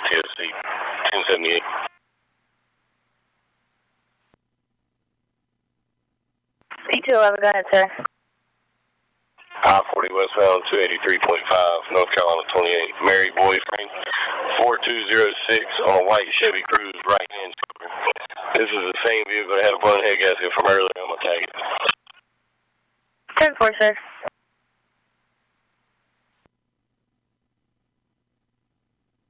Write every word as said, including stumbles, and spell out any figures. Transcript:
T S C, ten seventy-eight. P two eleven, go ahead, sir. I forty westbound, two eighty-three point five, North Carolina twenty-eight. Mary Boyfriend, four two zero six on a white Chevy Cruze, right hand shoulder. This is the same vehicle that had a blown head gasket from earlier. I'm going to tag it. ten four, sir.